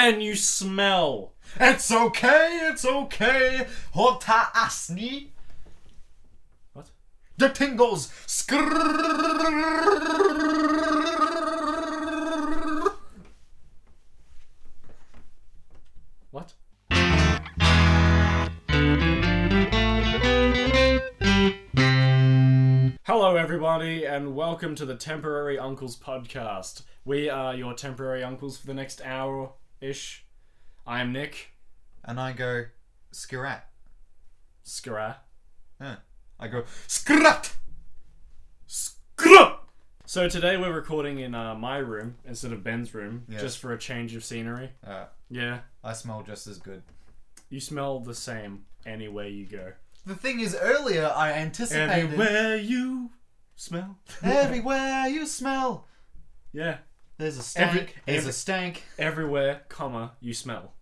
Ben, you smell. It's okay. Hota asni. What? The tingles. What? Hello, everybody, and welcome to the Temporary Uncles podcast. We are your temporary uncles for the next hour-ish. I am Nick. And I go skirat. Skara. Yeah. I go skrat. Skra! So today we're recording in my room instead of Ben's room, Yeah. just for a change of scenery. Yeah. I smell just as good. You smell the same anywhere you go. The thing is, earlier I anticipated... Everywhere you smell. Everywhere you smell. Yeah. There's a stank. There's a stank. Everywhere, comma, you smell.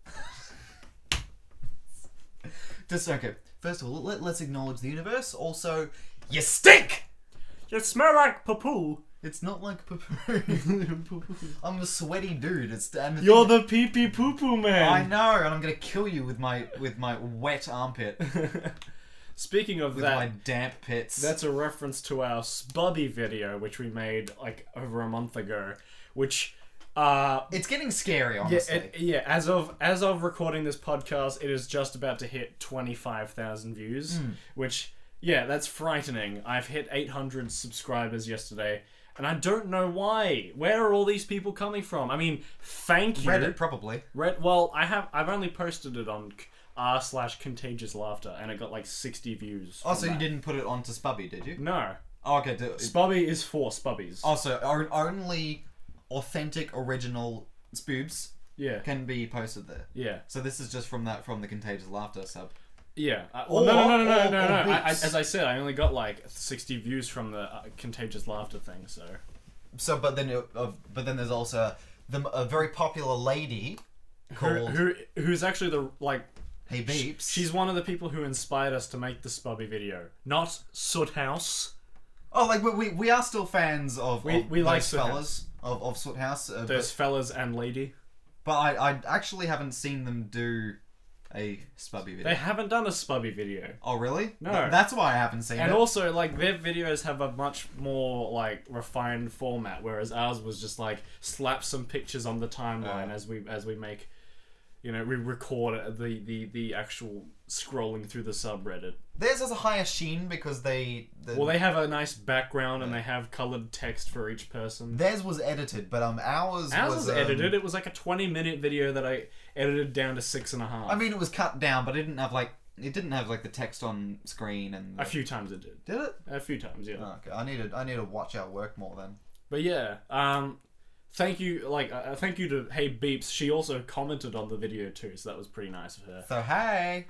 Just okay. First of all, let's acknowledge the universe. Also, you stink. You smell like poo-poo. It's not like poo-poo. I'm a sweaty dude. You're the pee-pee poo-poo man. I know, and I'm gonna kill you with my wet armpit. Speaking of with that, my damp pits. that's a reference to our Spubby video, which we made like over a month ago. Which, it's getting scary, honestly. As of recording this podcast, it is just about to hit 25,000 views. Which, yeah, that's frightening. I've hit 800 subscribers yesterday. And I don't know why. Where are all these people coming from? I mean, thank you. Reddit, probably. Well, I've only posted it on r/contagious laughter, and it got like 60 views. Oh, so you didn't put it onto Spubby, did you? No. Oh, okay. Spubby is for Spubbies. Also, only authentic, original spoobs Yeah. can be posted there. Yeah. So this is just from the Contagious Laughter sub. Yeah. Or No. Beeps. As I said, I only got like 60 views from the Contagious Laughter thing, so... But then there's also a very popular lady called Who's actually the, like... Hey Beeps. She's one of the people who inspired us to make the Spubby video. Not Soot House. Oh, like we are still fans of We like those Soot fellas of Soot House. There's fellas and lady. But I actually haven't seen them do a Spubby video. They haven't done a Spubby video. Oh, really? No. That's why I haven't seen it. And also, like, their videos have a much more, like, refined format, whereas ours was just, like, slap some pictures on the timeline as we make, you know, we record the actual scrolling through the subreddit. Theirs has a higher sheen because they have a nice background and they have coloured text for each person. Theirs was edited, but ours was edited. It was like a 20-minute video that I edited down to 6.5. I mean, it was cut down, but it didn't have like the text on screen and a few times it did. Did it? A few times, yeah. Oh, okay, I need to watch our work more then. But yeah, thank you to Hey Beeps. She also commented on the video too, so that was pretty nice of her. So hey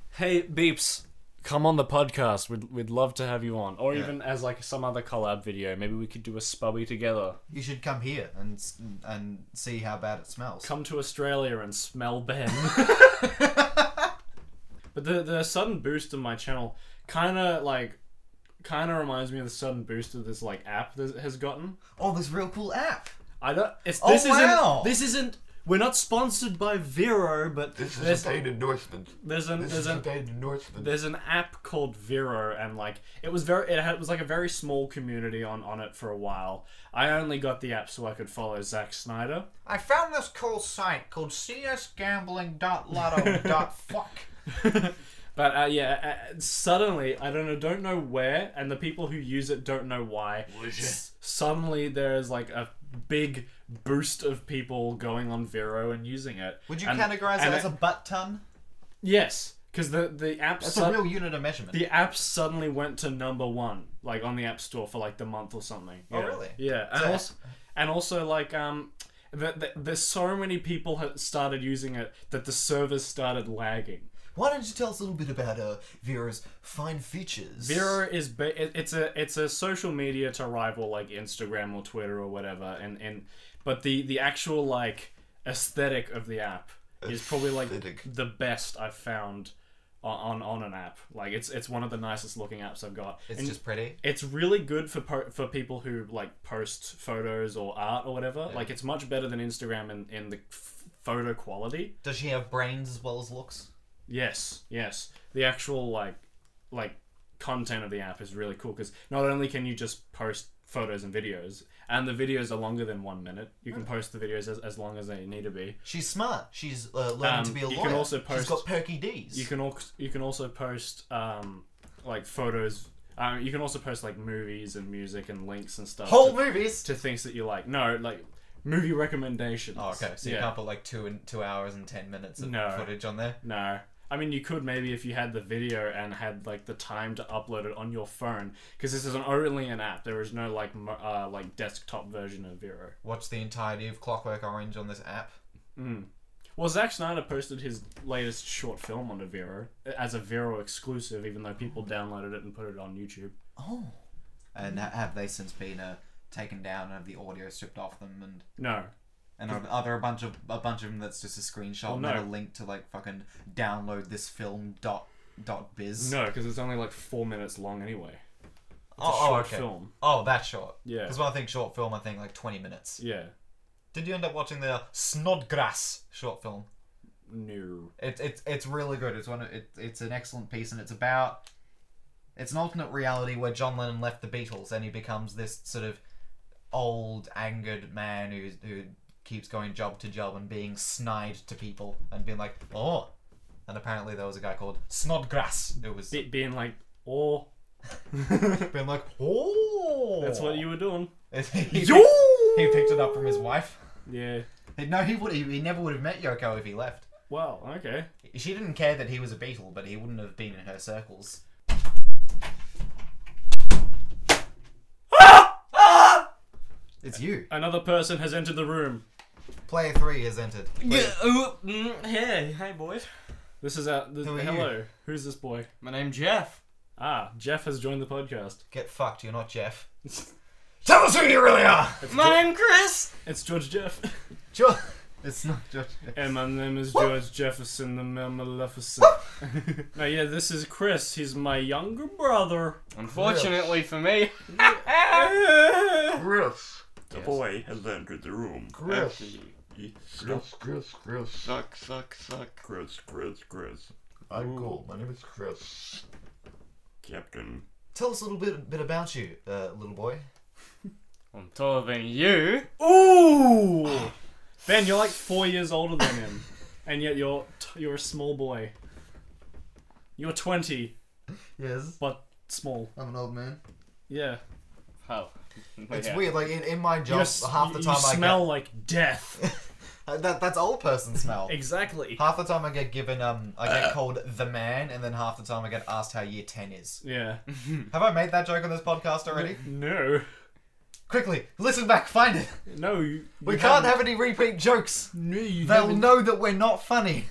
Beeps, come on the podcast. We'd love to have you on, or even as like some other collab video. Maybe we could do a Spubby together. You should come here and see how bad it smells. Come to Australia and smell Ben. But the sudden boost of my channel kind of reminds me of the sudden boost of this like app that has gotten. Oh, this real cool app. This isn't. We're not sponsored by Vero, but This is a paid endorsement. There's a paid endorsement. There's an app called Vero, and like it was like a very small community on it for a while. I only got the app so I could follow Zack Snyder. I found this cool site called csgambling.lotto.fuck. But suddenly I don't know where, and the people who use it don't know why. Suddenly there's like a big boost of people going on Vero and using it. Would you categorize it as a butt ton? Yes, because the app. That's a real unit of measurement. The app suddenly went to #1, like on the App Store for like the month or something. Yeah. Oh really? Yeah, and also like there's so many people started using it that the servers started lagging. Why don't you tell us a little bit about Vero's fine features? Vero is it's a social media to rival like Instagram or Twitter or whatever, but the actual like aesthetic of the app is probably like the best I've found on an app. Like it's one of the nicest looking apps I've got. It's just pretty. It's really good for people who like post photos or art or whatever. Yeah. Like it's much better than Instagram in the photo quality. Does she have brains as well as looks? Yes. The actual like content of the app is really cool because not only can you just post photos and videos, and the videos are longer than 1 minute. You can post the videos as long as they need to be. She's smart. She's learning to be a lawyer. You can also post. She's got perky D's. You can also post like photos. You can also post like movies and music and links and stuff. Whole movies to things that you like. No, like movie recommendations. Oh, okay. So you can't put like 2 hours and 10 minutes of footage on there. No. I mean, you could maybe if you had the video and had like the time to upload it on your phone, because this is only an app. There is no like desktop version of Vero. Watch the entirety of Clockwork Orange on this app. Well, Zack Snyder posted his latest short film onto Vero as a Vero exclusive, even though people downloaded it and put it on YouTube. Oh, and have they since been taken down and have the audio stripped off them? And no. And are there a bunch of them that's just a screenshot and a link to like fucking download this film dot biz? No, because it's only like 4 minutes long anyway. It's a short film. Oh, that's short. Yeah. Because when I think short film, I think like 20 minutes. Yeah. Did you end up watching the Snodgrass short film? No. It's really good. It's an excellent piece, and it's an alternate reality where John Lennon left the Beatles and he becomes this sort of old, angered man who keeps going job to job and being snide to people and being like, oh. And apparently there was a guy called Snodgrass who was being like, oh. being like, oh. That's what you were doing. He picked it up from his wife. Yeah. No, he never would have met Yoko if he left. Well, okay. She didn't care that he was a Beatle, but he wouldn't have been in her circles. It's you. Another person has entered the room. Player 3 has entered. Hey boys. This is hello. Who's this boy? My name's Jeff. Jeff has joined the podcast. Get fucked, you're not Jeff. Tell us who you really are! My name's Chris! It's George Jeff. George. It's not George. And my name is George Jefferson, the Maleficent. No, yeah, this is Chris. He's my younger brother. Unfortunately for me. Chris. The boy has entered the room. Chris. Chris. Suck. Chris. I'm cool. My name is Chris. Captain. Tell us a little bit about you, little boy. I'm taller than you. Ooh! Ben, you're like 4 years older than him. And yet you're a small boy. You're 20. Yes. But small. I'm an old man. Yeah. Oh. It's weird, like in my job, half the time you smell like death. That's old person smell. Exactly. Half the time I get given, I get called the man, and then half the time I get asked how year 10 is. Yeah. Have I made that joke on this podcast already? No. Quickly, listen back, find it. No, we can't have any repeat jokes. No, They'll know that we're not funny.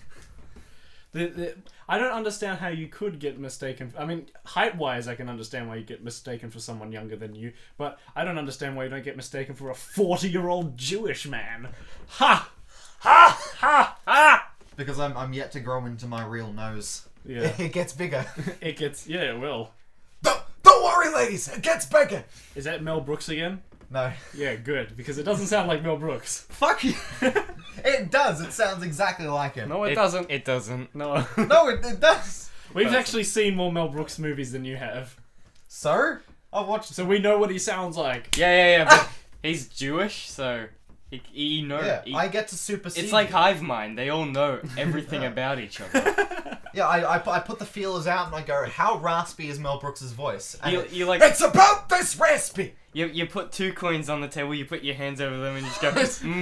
I don't understand how you could get mistaken. I mean, height-wise, I can understand why you get mistaken for someone younger than you, but I don't understand why you don't get mistaken for a 40-year-old Jewish man. Ha! Ha! Ha! Ha! Because I'm yet to grow into my real nose. Yeah. It gets bigger. It will. Don't worry, ladies, it gets bigger. Is that Mel Brooks again? No. Yeah, good, because it doesn't sound like Mel Brooks. Fuck you. It does. It sounds exactly like him. No, it doesn't. It doesn't. No. No, it does. We've actually seen more Mel Brooks movies than you have. So? I've watched... So we know what he sounds like. Yeah, but he's Jewish, so he knows. Yeah, I get to supersede. It's like hive mind. They all know everything about each other. Yeah, I put the feelers out and I go, how raspy is Mel Brooks' voice? And You like... It's about this raspy! You put 2 coins on the table, you put your hands over them, and you just go,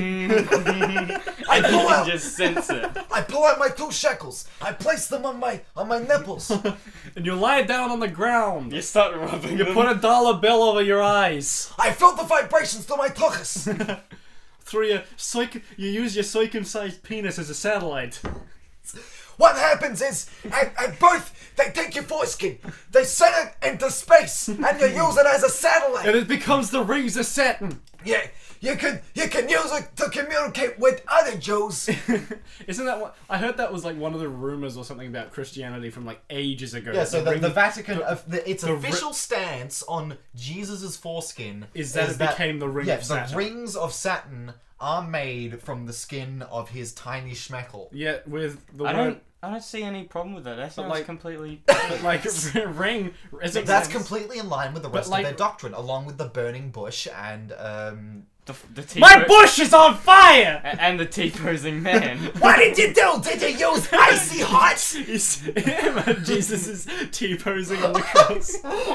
I pull out. You just sense it. I pull out my 2 shekels. I place them on my nipples. And you lie down on the ground. You start rubbing You them. put a dollar bill over your eyes. I feel the vibrations through my tuchus. Through your you use your circumcised penis as a satellite. What happens is, at birth, they take your foreskin, they send it into space, and you use it as a satellite. And it becomes the rings of Saturn. Yeah, you can use it to communicate with other Jews. Isn't that what I heard? That was like one of the rumors or something about Christianity from like ages ago. Yeah, so the Vatican, its official stance on Jesus' foreskin is that it became the ring of Saturn. The rings of Saturn are made from the skin of his tiny schmeckle. Yeah, with the I don't see any problem with that. That sounds like- completely. but like ring. Isn't That's completely in line with the rest like- of their doctrine, along with the burning bush and The my bush is on fire. and the T-posing man. What did you do? Did you use icy hot? Jesus is T-posing on the cross.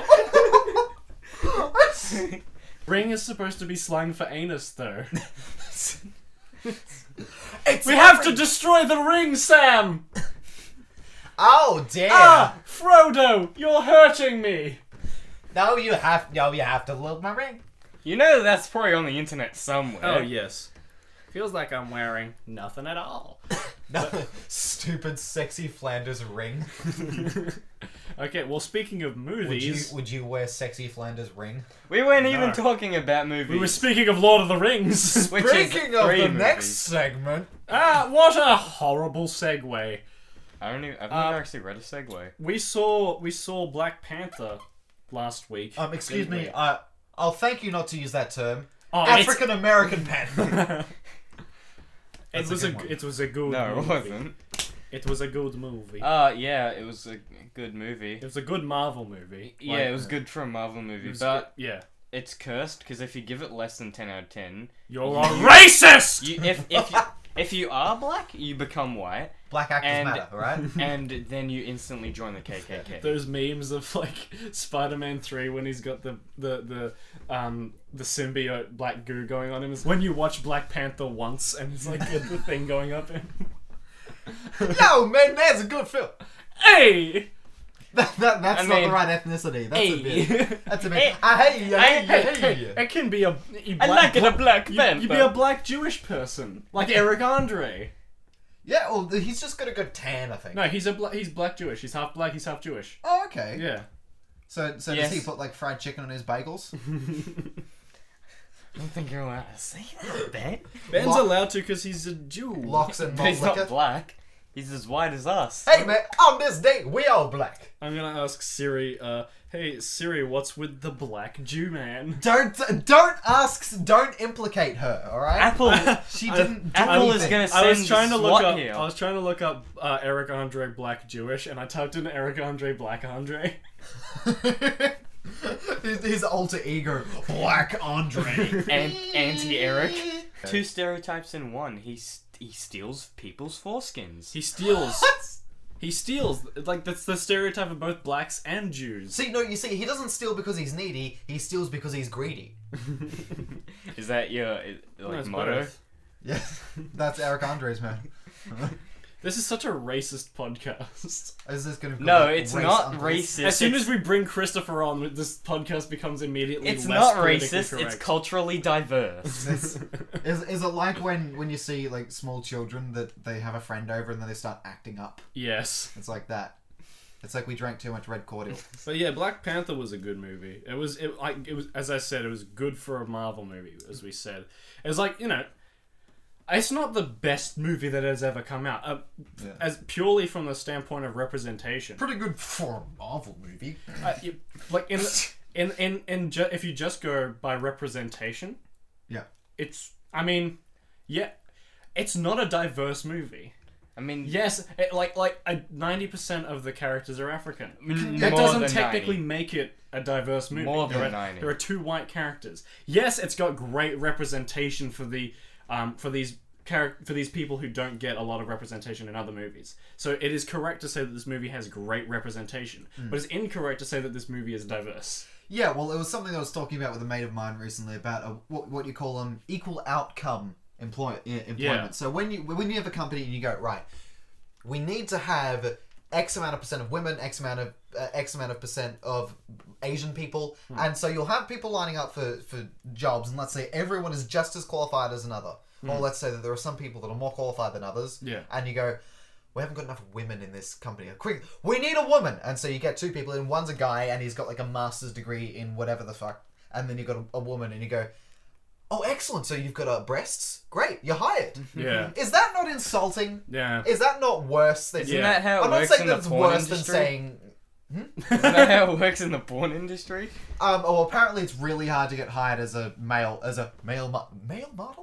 Ring is supposed to be slang for anus, though. We have to destroy the ring, Sam! Oh dear! Ah! Frodo! You're hurting me! No, you have to love my ring. You know that's probably on the internet somewhere. Oh, yes. Feels like I'm wearing nothing at all. No, stupid, sexy Flanders ring. Okay, well, speaking of movies... Would you wear sexy Flanders ring? We weren't even No. talking about movies. We were speaking of Lord of the Rings. Which is Speaking of three the movies. next segment, What a horrible segue. I've never actually read a segue. We saw Black Panther last week. excuse didn't me, we? I'll thank you not to use that term. Oh, it's- African American panther. It was a good No, it movie. wasn't. It was a good movie. Yeah, it was a good movie. It was a good Marvel movie. Yeah, Like, it was good for a Marvel movie, it was but good- yeah. it's cursed because if you give it less than 10 out of 10, You're a racist! if you are black, you become white, Black actors And- matter, alright? and then you instantly join the KKK. Those memes of like Spider-Man 3 when he's got the symbiote black goo going on him is when you watch Black Panther once and it's like the thing going up in. Yo, man, that's a good film. Hey! That's I not mean, the right ethnicity. That's a bit. Hey! That's a bit. Hey, Hey, it can be a I like it a Black you'd Panther. be a black Jewish person like Eric Andre. Yeah, well, he's just got a good tan, I think. No, he's black Jewish. He's half black. He's half Jewish. Oh, okay. Yeah. So does Yes. he put like fried chicken on his bagels? I don't think you're allowed to say that, Ben. Ben's Lock- allowed to because he's a Jew. Locks and But malt he's not liquor. black. He's as white as us. Hey, man, on this day, we all black. I'm gonna ask Siri. Hey Siri, what's with the black Jew man? Don't implicate her, alright? Apple. She didn't do Apple is anything. gonna I was send trying to look SWAT up. here. I was trying to look up Eric Andre Black Jewish, and I typed in Eric Andre Black Andre. his alter ego, Black Andre. And anti-Eric. Two stereotypes in one. He steals people's foreskins. He steals. He steals. Like that's the stereotype of both blacks and Jews. See, no, you see, he doesn't steal because he's needy. He steals because he's greedy. Is that your No, like it's motto? both. Yes, that's Eric Andre's man. This is such a racist podcast. Is this gonna be No, like it's race not uncles? racist. As soon it's, as we bring Christopher on, this podcast becomes immediately it's less not politically racist. correct. It's culturally diverse. Is it like when you see like small children that they have a friend over and then they start acting up? Yes. It's like that. It's like we drank too much red cordial. But yeah, Black Panther was a good movie. It was as I said, it was good for a Marvel movie, as we said. It was like, it's not the best movie that has ever come out, Yeah. as purely from the standpoint of representation. Pretty good for a Marvel movie. Like if you just go by representation, Yeah. it's not a diverse movie. I mean, Yes, 90% of the characters are African. more That doesn't than technically 90. make it a diverse movie. More than there are, 90. There are two white characters. Yes, it's got great representation for these people who don't get a lot of representation in other movies. So it is correct to say that this movie has great representation, but it's incorrect to say that this movie is diverse. Yeah, well, it was something I was talking about with a mate of mine recently about what you call equal outcome employment. Yeah. So when you have a company and you go, right, we need to have X amount of percent of women, X amount of percent of Asian people, and so you'll have people lining up for jobs, and let's say everyone is just as qualified as another, or let's say that there are some people that are more qualified than others, Yeah. and you go, we haven't got enough women in this company. Quick, we need a woman, and so you get two people, and one's a guy, and he's got like a master's degree in whatever the fuck, and then you've got a woman, and you go, oh, excellent, so you've got breasts? Great, you're hired. Yeah. Is that not insulting? Yeah. Is that not worse than... Isn't Yeah. that how it I'm not works saying in that the it's porn worse than industry? saying... Isn't that how it works in the porn industry? well, apparently it's really hard to get hired as a male model?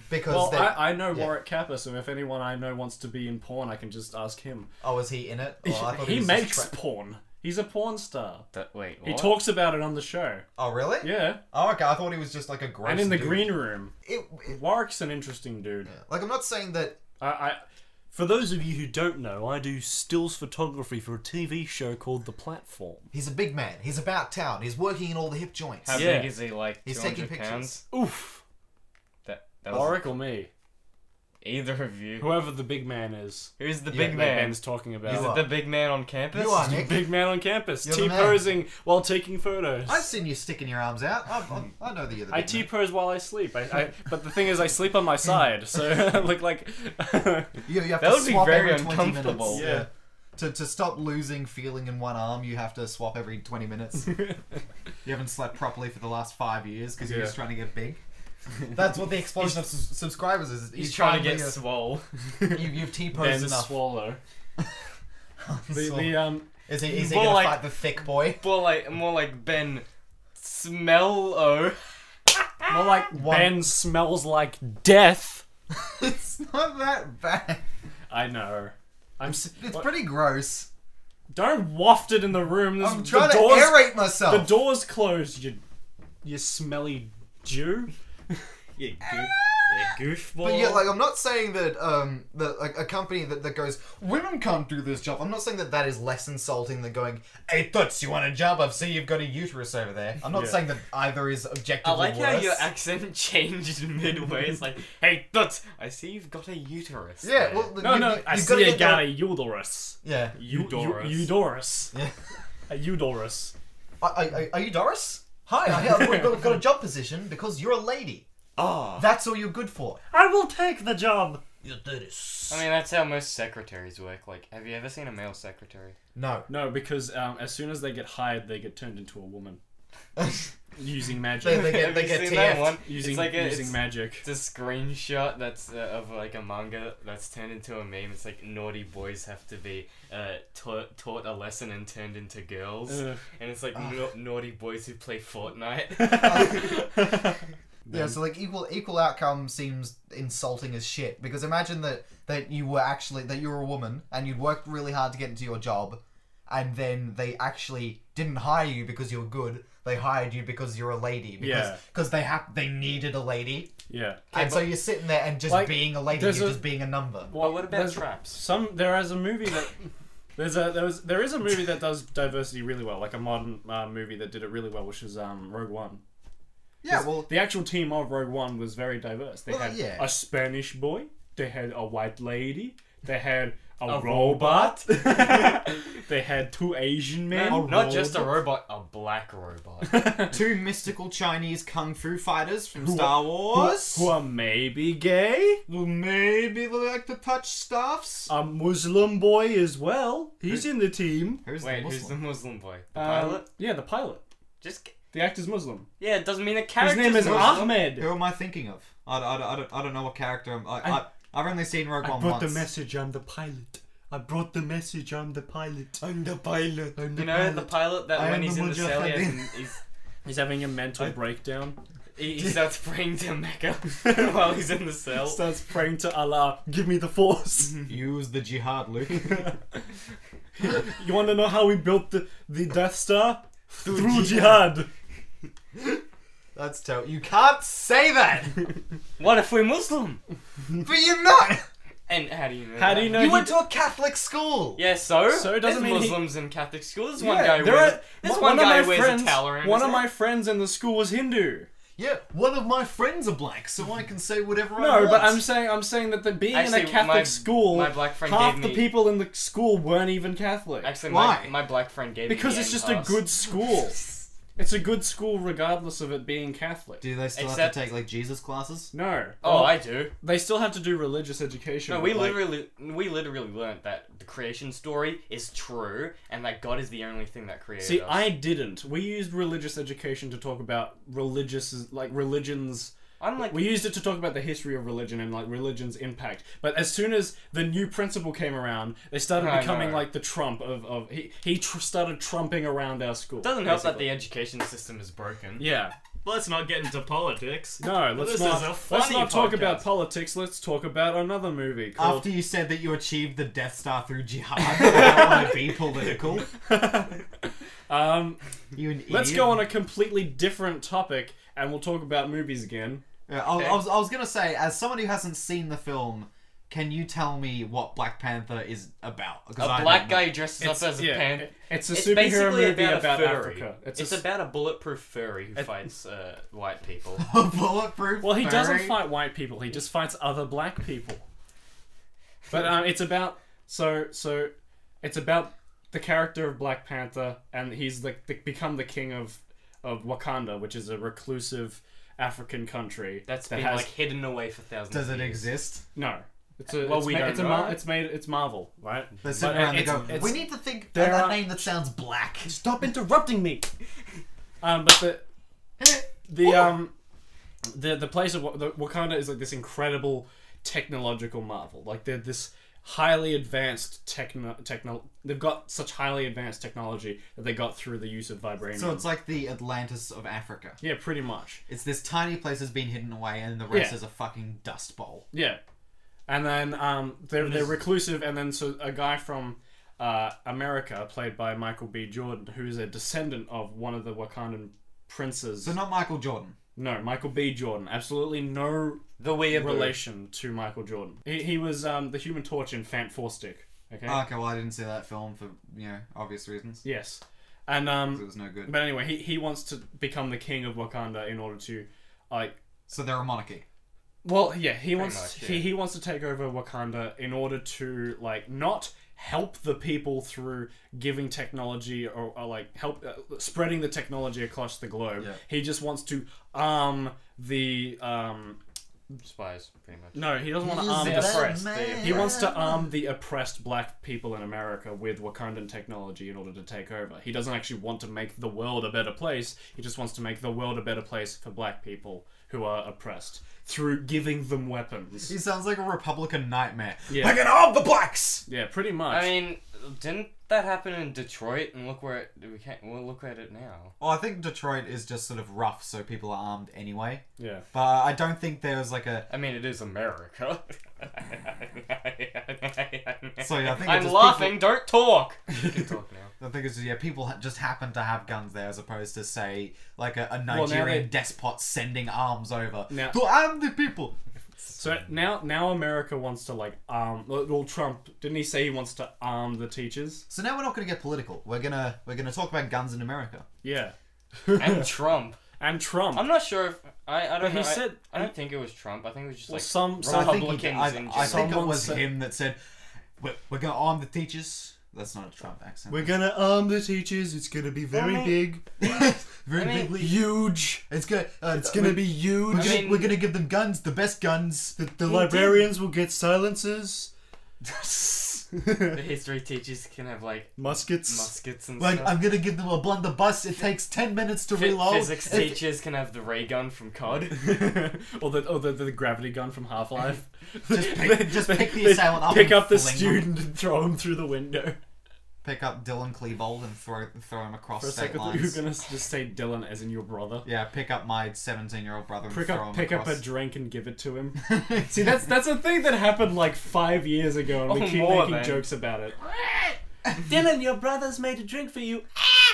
because Well, they- I know yeah. Warwick Kappa, so if anyone I know wants to be in porn, I can just ask him. Oh, is he in it? Oh, I thought He was makes just porn. He's a porn star. Wait, He what? talks about it on the show. Oh, really? Yeah. Oh, okay. I thought he was just like a gross. And in the dude. green room. It, Warwick's an interesting dude. like, I'm not saying that. For those of you who don't know, I do stills photography for a TV show called The Platform. He's a big man. He's about town. He's working in all the hip joints. How Yeah. big is he? Like He's 200 taking pictures. pounds? Oof. That was Warwick or me? either of you. Whoever the big man is. Who's the Yeah, big That man? Ben's talking about. Is You it are. the big man on campus? You are, Nick. Big man on campus, You're the man. T-posing while taking photos. I've seen you sticking your arms out. I know that you're the I big man. T-pose while I sleep. But the thing is, I sleep on my side, so I look like. You have That to would be swap very every 20 uncomfortable. minutes. Yeah. To stop losing feeling in one arm, you have to swap every 20 minutes. You haven't slept properly for the last 5 years because you're Yeah. just trying to get big. That's what the explosion of subscribers is. He's trying to get finally, swole. You've T-posed Ben enough. Swallow. So- Is he More gonna like- fight the thick boy? More like Ben Smell-o. More like One- Ben smells like death. It's not that bad. I know. It's pretty gross. Don't waft it in the room. I'm trying to aerate myself. The door's closed. You smelly Jew. You goofball. But yeah, like I'm not saying that that like a company that goes, women can't do this job. I'm not saying that is less insulting than going, hey Toots, you want a job? I've seen you've got a uterus over there. I'm not Yeah. saying that either is objectively I like worse. how your accent changed midway. It's like, hey, Toots, I see you've got a uterus. Yeah, there." well, No, no. I you've see gotta a get got that- a uterus. Yeah. Eudorus. Uterus. Yeah. A uterus. Are you Doris? Hi, I've got a job position because you're a lady. Ah. That's all you're good for. I will take the job. You do this. I mean, that's how most secretaries work. Like, have you ever seen a male secretary? No. No, because as soon as they get hired, they get turned into a woman using magic. They get Have you get seen that TF'd. one? using It's like using magic. It's a screenshot that's of like a manga that's turned into a meme. It's like naughty boys have to be taught a lesson and turned into girls, Ugh. and it's like naughty boys who play Fortnite. Yeah, so like equal outcome seems insulting as shit because imagine that you were a woman and you'd worked really hard to get into your job, and then they actually didn't hire you because you were good. They hired you because you're a lady because they needed a lady, Yeah. and so you're sitting there and just like, being a lady, you're there's a- just being a number. Well, what about there's traps? There is a movie that there is a movie that does diversity really well, like a modern movie that did it really well, which is Rogue One. Yeah, well, The actual team of Rogue One was very diverse. They Well, had yeah. a Spanish boy, they had a white lady, they had a A robot, they had 2 Asian men. No, not just a robot, a black robot. 2 mystical Chinese kung fu fighters from Star Wars. who are maybe gay. Well, maybe they like to touch stuffs. A Muslim boy as well. He's in the team. Who's Wait, the who's the Muslim? Muslim boy? The pilot? Yeah, the pilot. Just The actor's Muslim. yeah, it doesn't mean a His character. name is Ahmed. Who am I thinking of? I don't know what character I've only seen Rogue One once. message. I'm the pilot. I brought the message. I'm the pilot. I'm the pilot. You know the pilot that I when am he's the in the cell, Mujahideen. He's having a mental breakdown. he starts praying to Mecca while he's in the cell. Starts praying to Allah. Give me the force. Use the jihad, Luke. You want to know how we built the Death Star? Through jihad. That's terrible. You can't say that. What if we're Muslim? But you're not. And how do you know? How do that? you know? You he went to a Catholic school. Yeah, so So it doesn't there's mean he- Muslims in Catholic schools. There's Yeah, one guy there wears. are- There's one one of guy my wears friends- a towel around One his of my head. friends in the school was Hindu. Yeah, one of my friends are black, so I can say whatever I No, want. but I'm saying that being Actually, in a Catholic my- school, my black friend half gave the me- people in the school weren't even Catholic. Actually, Why? my black friend gave Because me it's the just a pass. good school. It's a good school regardless of it being Catholic. Do they still have Except- to take like Jesus classes? No. Oh, Well, I do. They still have to do religious education. No, but, we like, literally learned that the creation story is true and that God is the only thing that created See, us. I didn't. We used religious education to talk about religions. Unlike We used it to talk about the history of religion and like religion's impact. But as soon as the new principal came around, they started I becoming know. like the Trump started trumping around our school. it doesn't help that basically. the education system is broken. Yeah. let's not get into politics. No, This let's is a not. Let's funny not talk about podcast. politics. Let's talk about another movie called. After you said that you achieved the Death Star through jihad, I don't want to be political. You an Let's idiot. go on a completely different topic, and we'll talk about movies again. Yeah, I was gonna say, as someone who hasn't seen the film, can you tell me what Black Panther is about? 'Cause I A don't black know. guy dresses up as a panther. It's a It's superhero basically movie about, about a furry. Africa. It's about a bulletproof furry who fights white people. Bulletproof. Well, he doesn't furry? fight white people. He just fights other black people. But it's about it's about the character of Black Panther, and he's become the king of Wakanda, which is a reclusive African country That's that been has like hidden away for thousands Does of it years. exist? no. It's Well, we don't know. It's Marvel, right? They're sitting But around and it's- go, it's- we need to think of there that are- name that sounds black. Stop interrupting me. But the place of the Wakanda is like this incredible technological marvel. Like they're this highly advanced They've got such highly advanced technology that they got through the use of vibranium. So it's like the Atlantis of Africa. Yeah, pretty much. It's this tiny place that's been hidden away, and the rest Yeah. is a fucking dust bowl. Yeah, and then they're reclusive, and then so a guy from America, played by Michael B. Jordan, who's a descendant of one of the Wakandan princes. So not Michael Jordan. No, Michael B. Jordan. Absolutely no The weird relation to Michael Jordan. He was the Human Torch in Fant Four Stick. Okay. Okay, well I didn't see that film for obvious reasons. Yes, and 'Cause it was no good. but anyway, he wants to become the king of Wakanda in order to, like, So they're a monarchy. well, yeah, he wants much, yeah. he wants to take over Wakanda in order to like not help the people through giving technology or like help spreading the technology across the globe. Yeah. He just wants to arm the spies, pretty much. no, he doesn't want to He's arm a the bad oppressed. man. He wants to arm the oppressed black people in America with Wakandan technology in order to take over. He doesn't actually want to make the world a better place. He just wants to make the world a better place for black people who are oppressed through giving them weapons. He sounds like a Republican nightmare. Yeah. We're gonna arm the blacks. Yeah, pretty much. I mean, didn't that happen in Detroit? And look where look at it now. Well, I think Detroit is just sort of rough, so people are armed anyway. yeah. But I don't think there was like a. I mean, it is America. So yeah, I think I'm it's just laughing. Don't talk. You can talk now. I think it's just, people just happen to have guns there, as opposed to say like a now Nigerian they- despot sending arms over Now- to arm the people. So now America wants to like arm. Well, Trump didn't he say he wants to arm the teachers? So now we're not going to get political. We're gonna talk about guns in America. Yeah. And Trump. And Trump. I'm not sure if I don't But know. he said- I don't think it was Trump. I think it was just Well, like some I think, Republicans in I general. think it Someone was said- him that said, "We're going to arm the teachers." That's not a Trump accent. gonna arm the teachers. It's gonna be very mean- big, very I mean- bigly. huge. It's gonna. It's gonna be huge. We're gonna, I mean- we're gonna give them guns, the best guns. The librarians will get silencers, the history teachers can have like muskets. muskets and Like stuff. I'm gonna give them a blunderbuss. It takes 10 minutes to reload. Physics teachers can have the ray gun from COD. or the gravity gun from Half-Life. Just pick the assailant up. Pick and up the fling them. student and throw him through the window. Pick up Dylan Klebold and throw him across For a state second, I thought you were lines. gonna just say Dylan as in your brother. Yeah, pick up my 17-year-old brother and Pick throw up, him pick up a across. drink and give it to him. See, that's a thing that happened like 5 years ago, and we Oh, keep more making than. jokes about it. Dylan, your brother's made a drink for you.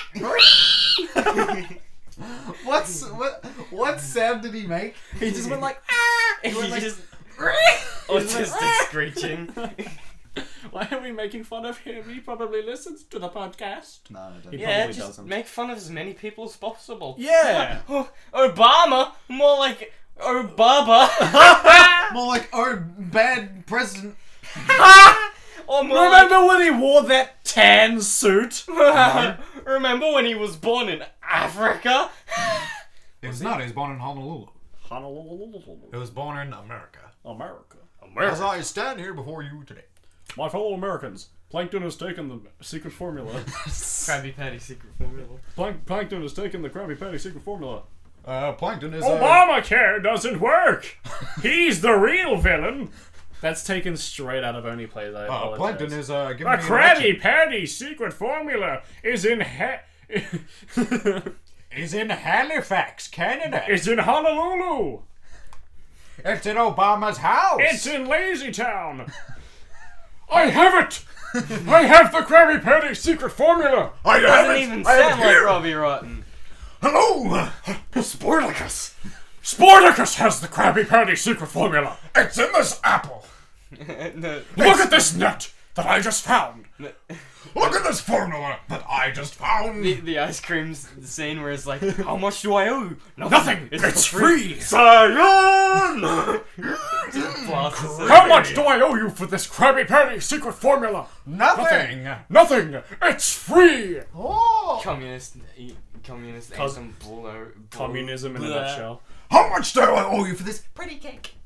What sound did he make? He just went like, He just autistic screeching. why are we making fun of him? He probably listens to the podcast. No, I don't. He Yeah, probably just doesn't. make fun of as many people as possible. Yeah. Oh, Obama, more like Obaba. More like, oh, bad president. Or more Remember when he wore that tan suit? like, remember when he was born in Africa? It was not. He was born in Honolulu. Honolulu, It was born in America. America. As I stand here before you today. My fellow Americans, Plankton has taken the secret formula. Krabby Patty secret formula. Plankton has taken the Krabby Patty secret formula. Plankton is Obamacare doesn't work. He's the real villain. That's taken straight out of Only Plays. I apologize. Plankton is giving The me Krabby Patty secret formula is in is in Halifax, Canada. It's in Honolulu. It's in Obama's house. It's in Lazy Town. I have it. I have the Krabby Patty secret formula. I Doesn't even sound like Robbie Rotten. Hello, Sportacus. Sportacus has the Krabby Patty secret formula. it's in this apple. No. Look at this nut that I just found. Look at this formula that I just found. The ice cream scene where it's like, how much do I owe? Nothing. It's free. Zion! How much do I owe you for this Krabby Patty secret formula? Nothing. Nothing. It's free. Oh! Communist anthem Communism in a Blah. nutshell. How much do I owe you for this? Pretty cake.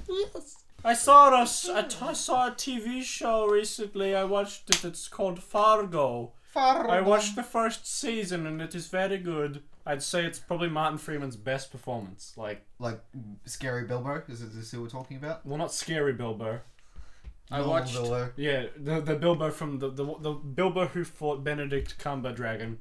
I saw I saw a TV show recently. I watched it. It's called Fargo. I watched the first season and it is very good. I'd say it's probably Martin Freeman's best performance. Like Scary Bilbo. Is this who we're talking about? well, not scary Bilbo. I Normal watched. Bilbo. Yeah, the Bilbo from the Bilbo who fought Benedict Cumberdragon.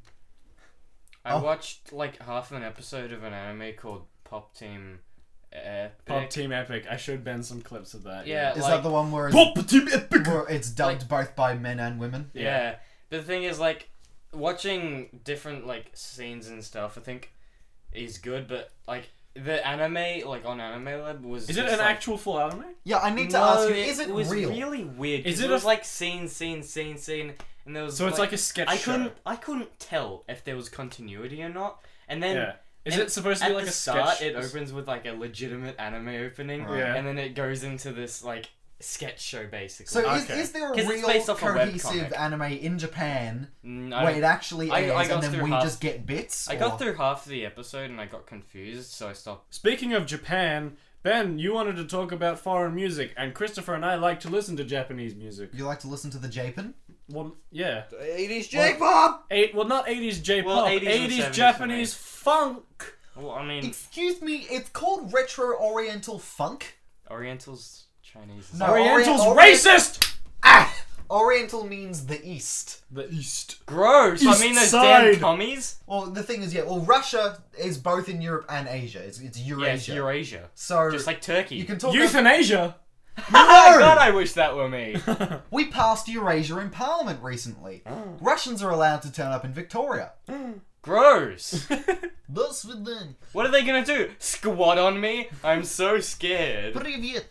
I watched like half an episode of an anime called Pop Team Epic. Pop Team Epic. I showed Ben some clips of that. Yeah, Is like, that the one where Pop Team Epic. where it's dubbed both by men and women? yeah. But the thing is, like, watching different like scenes and stuff, I think is good. But like the anime, like on Anime Lab, was Is it just, an like, actual full anime? Yeah, I need to No, ask you, is it was real? really weird. Is Is it it was a- like scene, and there was So it's like a sketch show. I couldn't tell if there was continuity or not. And then Yeah. Is and it supposed to be at like the a start, sketch? it opens with like a legitimate anime opening, Right. Yeah. and then it goes into this like sketch show basically. So Okay. is there a 'Cause it's real based off a cohesive webcomic. anime in Japan I where it actually I airs got and then through we half- just get bits? I or- got through half the episode and I got confused, so I stopped. Speaking of Japan, Ben, you wanted to talk about foreign music, and Christopher and I like to listen to Japanese music. You like to listen to the Japan? Well, yeah. 80s J-pop. Well, not 80s J-pop, Well, 80s and 80s 70s Japanese funk. Well, I mean, Excuse me, it's called Retro Oriental Funk? Oriental's Chinese. No. Oriental's Orient- racist! Ah! Oriental means the East. The East. Gross! I East mean those side. damn commies. Well, the thing is, Russia is both in Europe and Asia. It's Yeah, Eurasia. it's Eurasia. So Just like Turkey. you can talk. Euthanasia. Oh my god, I wish that were me. We passed Eurasia in Parliament recently. Russians are allowed to turn up in Victoria. Gross. Thus with them. What are they gonna do? Squat on me? I'm so scared. Привет.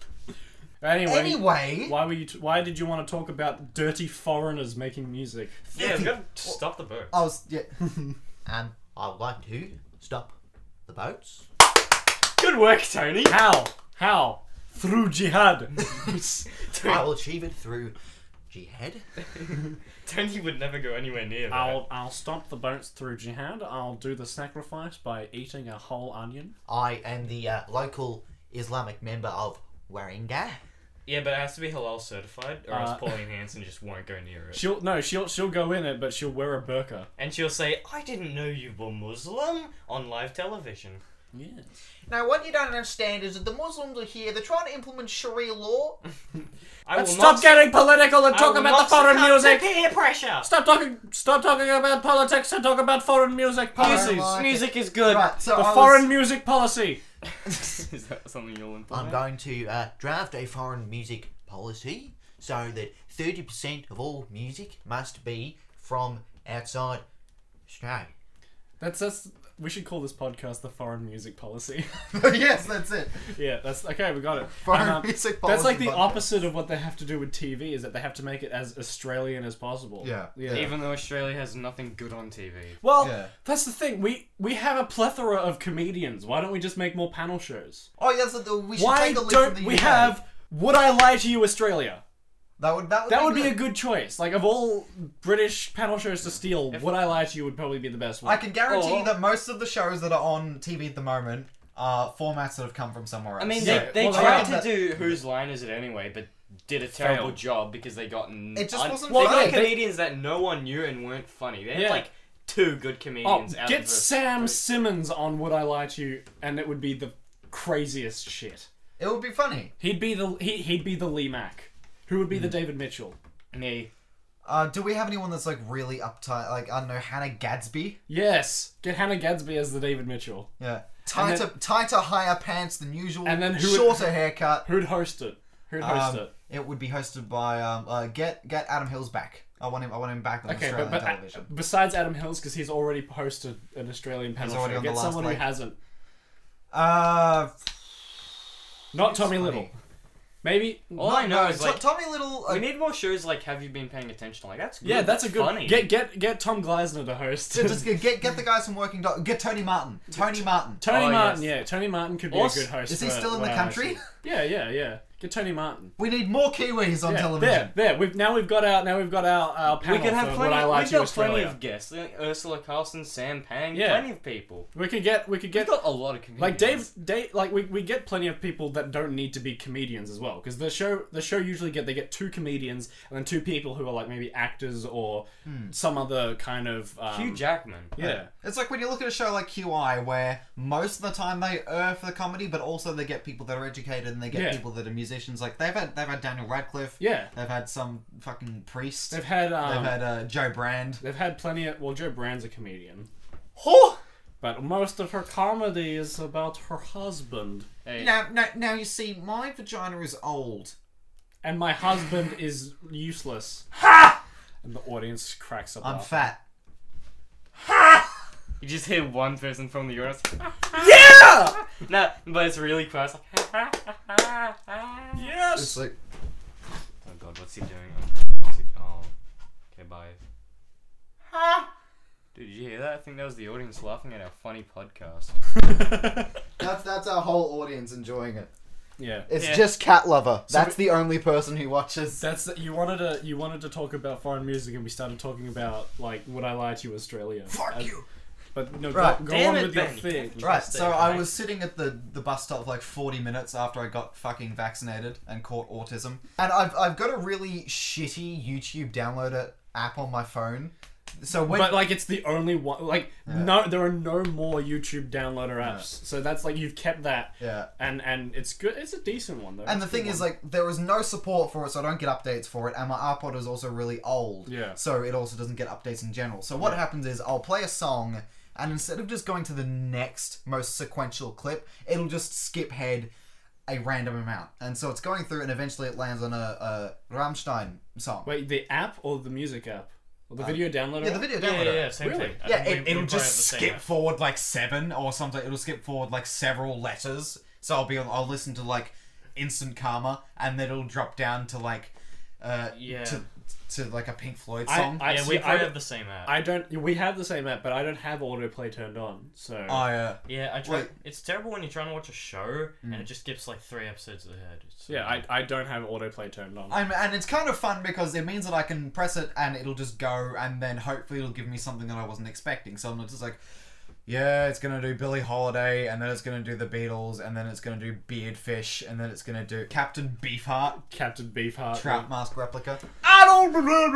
Anyway, Anyway, why did you want to talk about dirty foreigners making music? Yeah, we gotta stop the boat. I was and I would like to stop the boats. Good work, Tony. How? Through jihad. I will achieve it through jihad. Tony would never go anywhere near that. I'll stop the boats through jihad. I'll do the sacrifice by eating a whole onion. I am the local Islamic member of Warringah. Yeah, but it has to be halal certified, or else Pauline Hanson just won't go near it. She'll go in it, but she'll wear a burqa. And she'll say, "I didn't know you were Muslim" on live television. Yeah. Now, what you don't understand is that the Muslims are here. They're trying to implement Sharia law. I Let's will stop not- getting political and I talk will about the not foreign succumb to music. peer pressure. Stop talking about politics and talk about foreign music policies. like Music is good. Right, so The I foreign was, music policy. Is that something you'll implement? I'm going to draft a foreign music policy so that 30% of all music must be from outside Australia. That's. We should call this podcast the foreign music policy. yes, that's it. Yeah, that's okay. We got it. Foreign And, music That's like policy the podcast. opposite of what they have to do with TV. Is that they have to make it as Australian as possible. Yeah. Even though Australia has nothing good on TV. Well, Yeah. that's the thing. We have a plethora of comedians. Why don't we just make more panel shows? Oh, yes, we should Why take a leaf don't from the we UK. have Would I Lie to You Australia? That would Be a good choice. Like, of all British panel shows to steal, Would I Lie to You would probably be the best one. I can guarantee Or- that most of the shows that are on TV at the moment are formats that have come from somewhere else. I mean, Yeah. they Well, tried they- to do Whose Line Is It Anyway, but did a terrible Failed. job because they got It just wasn't they funny. got comedians that no one knew and weren't funny. They had Yeah. like two good Oh, comedians out get of the Sam three. Simmons on Would I Lie to You, and it would be the craziest shit. it would be funny. He'd be the Lee Mack. Who would be the David Mitchell? Me. Do we have anyone that's like really uptight? Like, I don't know, Hannah Gadsby? Yes, get Hannah Gadsby as the David Mitchell. Yeah. Tighter, higher pants than usual. And then shorter haircut. Who'd host it? Who'd host it? It would be hosted by get Adam Hills back. I want him back on Australian television. Besides Adam Hills, because he's already hosted an Australian panel already show, on the get last someone leg. who hasn't. Not Tommy Little. Maybe. All I know is like Tommy Little. we need more shows like Have You Been Paying Attention? Like that's good. Yeah, that's a good. funny. Get Tom Gleisner to host. Just get the guys from Working Dog. Get Tony Martin. Tony Martin. Tony Oh, Martin, yes. yeah, Tony Martin could be Also- a good host. Is he for still in the What I country? Actually- Yeah. Get Tony Martin. We need more Kiwis on television. There. We've got our panel We could have for plenty. What I Like We've to got Australia. plenty of guests. Like Ursula Carlson, Sam Pang, Yeah. plenty of people. We could get We've got a lot of comedians. like Dave, like we get plenty of people that don't need to be comedians as well, because the show usually they get 2 comedians and then 2 people who are like maybe actors or some other kind of Hugh Jackman. Yeah. It's like when you look at a show like QI, where most of the time they for the comedy, but also they get people that are educated and they get Yeah. people that are musicians. Like they've had Daniel Radcliffe. Yeah. They've had some fucking priest. They've had Joe Brand. they've had plenty of Joe Brand's a comedian, Oh! but most of her comedy is about her husband, Hey, Now you see, my vagina is old. and my husband is useless. Ha! And the audience cracks up. I'm laughing. fat. you just hear one person from the audience. Yeah. No, but it's really close. Like, Yes. It's like oh god, what's he doing? Oh, okay, bye. Dude, did you hear that? I think that was the audience laughing at our funny podcast. that's our whole audience enjoying it. Yeah. It's Yeah. just Cat Lover. So That's the only person who watches. That's you wanted to talk about foreign music, and we started talking about like Would I Lie to You, Australia? Fuck you. But no, Right. go Damn on it, with your Ben. thing. Right, Stay so I away. was sitting at the bus stop like 40 minutes after I got fucking vaccinated and caught autism. And I've got a really shitty YouTube downloader app on my phone. So when... But like it's the only one. Like no, there are no more YouTube downloader apps. So that's like you've kept that. Yeah. And it's good. It's a decent one though. And the It's a good thing is, one. like, there is no support for it, so I don't get updates for it, and my iPod is also really old. Yeah. So it also doesn't get updates in general. So what happens is, I'll play a song, and instead of just going to the next most sequential clip, it'll just skip head a random amount. And so it's going through, and eventually it lands on a Rammstein song. Wait, the app or the music app? Or the video downloader? Yeah, the app? video downloader. same Really? thing. Yeah, We it'll probably just have the same skip app. forward like 7 or something. It'll skip forward like several letters. So I'll listen to like Instant Karma, and then it'll drop down to like Yeah. to like a Pink Floyd song. I Yeah, see, we I probably don't- have the same app. I don't. We have the same app, but I don't have autoplay turned on. So Yeah, I try. Wait. It's terrible when you're trying to watch a show and it just skips like 3 episodes ahead. It's so yeah, I don't have autoplay turned on. and it's kind of fun because it means that I can press it and it'll just go, and then hopefully it'll give me something that I wasn't expecting. So I'm not just like, yeah, it's gonna do Billie Holiday, and then it's gonna do the Beatles, and then it's gonna do Beardfish, and then it's gonna do Captain Beefheart, Captain Beefheart. Trout Mask replica. I don't believe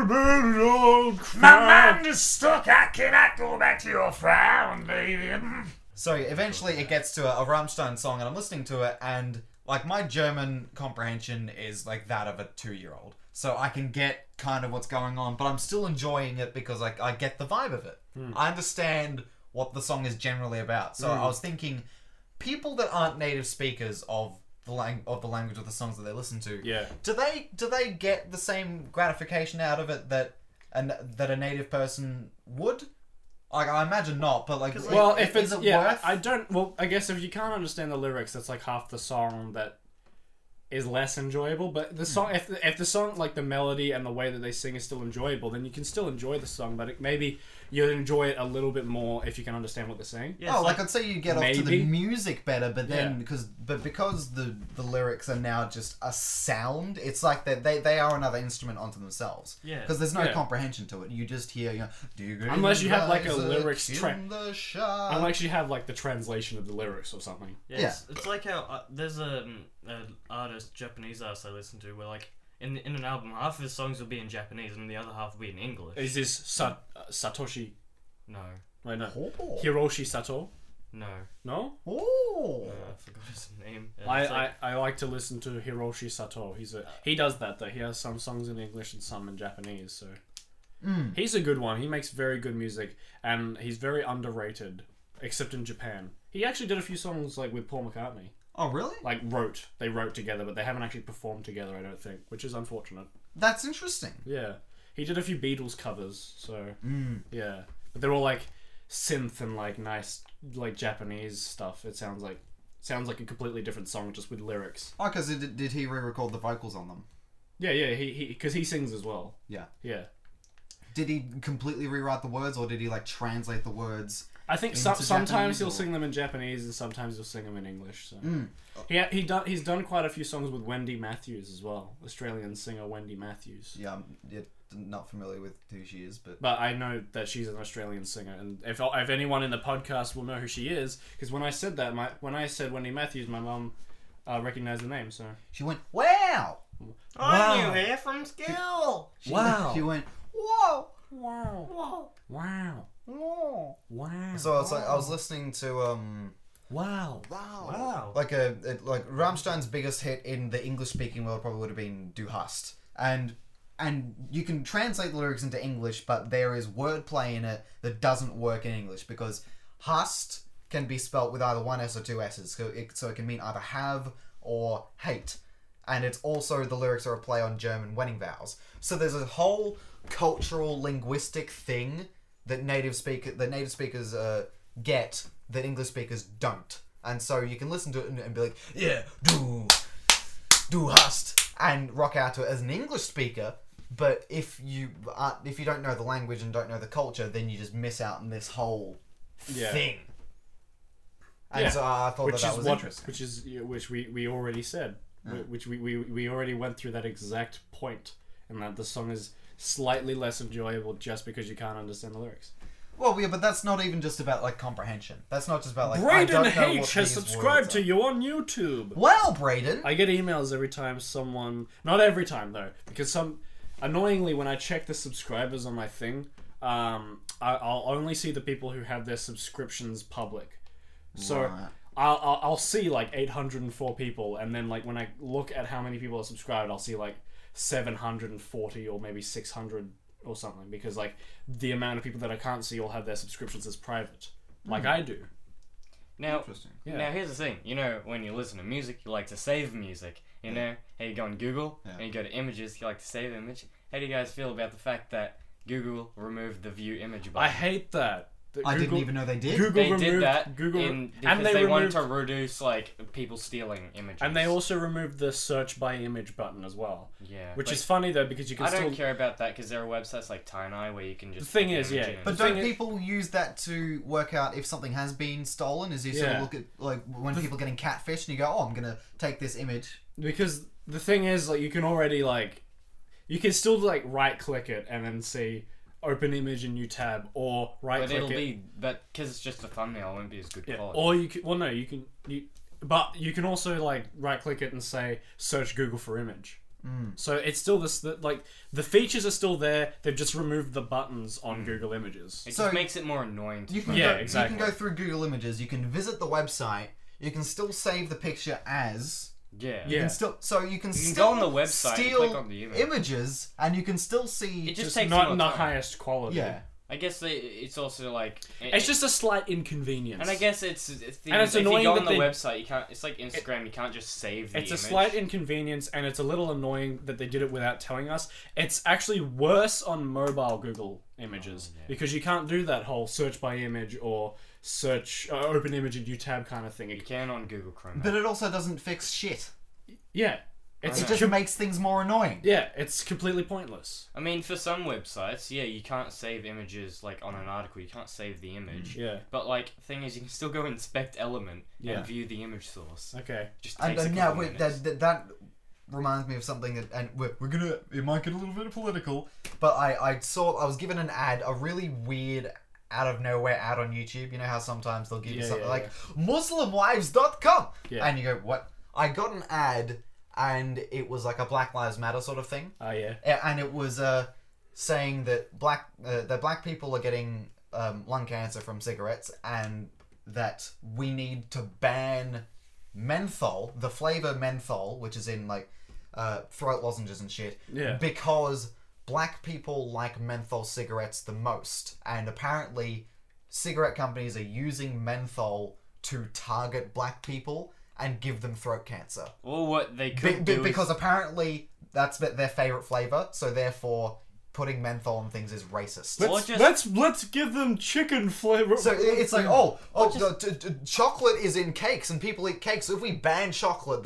it. My mind is stuck. I cannot go back to your frown, baby. So eventually it gets to a Rammstein song, and I'm listening to it, and like my German comprehension is like that of a 2-year-old. So I can get kind of what's going on, but I'm still enjoying it because I get the vibe of it. I understand what the song is generally about. So I was thinking, people that aren't native speakers of the language of the songs that they listen to, Yeah. do they get the same gratification out of it that a native person would? Like, I imagine not, but like, Well, if is it's it worth? I don't. Well, I guess if you can't understand the lyrics, that's like half the song that is less enjoyable. But the song, if the song, like the melody and the way that they sing is still enjoyable, then you can still enjoy the song. But maybe you'll enjoy it a little bit more if you can understand what they're saying. Yeah, it's like I'd say you get off to the maybe. music better, but then Yeah. because the lyrics are now just a sound, it's like they are another instrument onto themselves. Yeah. Because there's no Yeah. comprehension to it. You just hear, Unless you have, like, a lyrics in the shop. Unless you have like the translation of the lyrics or something. Yeah, it's like how there's an artist, Japanese artist I listen to, where like in an album, half of his songs will be in Japanese and the other half will be in English. Is this Satoshi? No, Wait, no. Oh. Hiroshi Sato? no, No. Oh. I forgot his name. It's I like- like to listen to Hiroshi Sato. He does that though. He has some songs in English and some in Japanese. So He's a good one. He makes very good music, and he's very underrated, except in Japan. He actually did a few songs like with Paul McCartney. Oh, really? Like they wrote together, but they haven't actually performed together, I don't think, which is unfortunate. That's interesting. Yeah. He did a few Beatles covers, so yeah. But they're all like synth and like nice like Japanese stuff. It sounds like a completely different song just with lyrics. Oh, because did he re-record the vocals on them? Yeah, he because he sings as well. Yeah. Yeah. Did he completely rewrite the words, or did he like translate the words? I think into sometimes Japanese, he'll or- sing them in Japanese and sometimes he'll sing them in English. So he's done quite a few songs with Wendy Matthews as well, Australian singer Wendy Matthews. Yeah, I'm not familiar with who she is, but But I know that she's an Australian singer, and if anyone in the podcast will know who she is, because when I said that, when I said Wendy Matthews, my mum recognized the name. So she went, "Wow, I'm new here from school. She went, "Whoa, wow, wow, whoa." wow. So it's like I was listening to Wow. Wow. like like Rammstein's biggest hit in the English speaking world probably would have been Du hast, and you can translate the lyrics into English, but there is wordplay in it that doesn't work in English because hast can be spelt with either one S or two S's, so it can mean either have or hate, and it's also the lyrics are a play on German wedding vows. So there's a whole cultural linguistic thing that native speakers get that English speakers don't, and so you can listen to it and be like, yeah, du hast, and rock out to it as an English speaker. But if you don't know the language and don't know the culture, then you just miss out on this whole thing. And Yeah. so I thought that was interesting. Which we already said, which we already went through that exact point, and that the song is slightly less enjoyable just because you can't understand the lyrics. Well, yeah, but that's not even just about like comprehension. That's not just about like I Braden don't know what H has these subscribed words to are. you on YouTube. Well, Braden, I get emails every time someone... Not every time, though. Because annoyingly, when I check the subscribers on my thing, I'll only see the people who have their subscriptions public. So Right. I'll see, like, 804 people, and then, like, when I look at how many people are subscribed, I'll see, like, 740 or maybe 600 or something. Because, like, the amount of people that I can't see all have their subscriptions as private. Like I do. Now, interesting. Yeah. now here's the thing. You know, when you listen to music, you like to save music. You know, how you go on Google and you go to images, you like to save image. How do you guys feel about the fact that Google removed the view image button? I hate that. I didn't even know they did. Google They removed did that Google, because and they removed, wanted to reduce like people stealing images. and they also removed the search by image button as well. yeah, Which but is funny though because you can I still. don't care about that because there are websites like Tiny where you can just. The thing put the is, image yeah, in. But The don't thing is- people use that to work out if something has been stolen? Is you sort Yeah. of look at like when people are getting catfished and you go, "Oh, I'm gonna take this image." Because the thing is, like, you can already like, you can still like right click it and then see open image in new tab or right But click it'll it. be but because it's just a thumbnail, it won't be as good Yeah. quality. Or you can. Well, no, you can. But you can also like right click it and say search Google for image. So it's still like the features are still there. They've just removed the buttons on Google Images. It So- just makes it more annoying. To You can Yeah, go, exactly. You can go through Google Images. You can visit the website. You can still save the picture as. yeah. You Yeah. can still you can You can still go on the website and steal click on the image. images, and you can still see. It just Just takes not more in the time. highest quality. yeah. I guess it's also like It's just a slight inconvenience. and I guess it's it's if annoying you go that on the they- website, you can't. It's like Instagram. You can't just save the It's image. a slight inconvenience, and it's a little annoying that they did it without telling us. It's actually worse on mobile Google Images because you can't do that whole search by image or search open image in new tab kind of thing. You can on Google Chrome. But it also doesn't fix shit. Yeah, it's It just makes things more annoying. yeah, it's completely pointless. I mean, for some websites, yeah, you can't save images like on an article. You can't save the image. Yeah. But like, thing is, you can still go inspect element Yeah. and view the image source. Okay. Just And, takes a and couple now wait, minutes. that reminds me of something that, and we're gonna, it might get a little bit political, but I was given an ad, a really weird out of nowhere ad on YouTube. You know how sometimes they'll give you Yeah, something yeah, like muslimwives.com Yeah. and you go, what? I got an ad and it was like a Black Lives Matter sort of thing. Oh yeah. And it was saying that black people are getting lung cancer from cigarettes, and that we need to ban menthol, the flavor menthol, which is in like throat lozenges and shit, Yeah. because black people like menthol cigarettes the most, and apparently cigarette companies are using menthol to target black people and give them throat cancer. Well, what they could do Because apparently that's their favorite flavor, so therefore putting menthol on things is racist. Let's give them chicken flavor. So it's like, chocolate is in cakes and people eat cakes. So if we ban chocolate,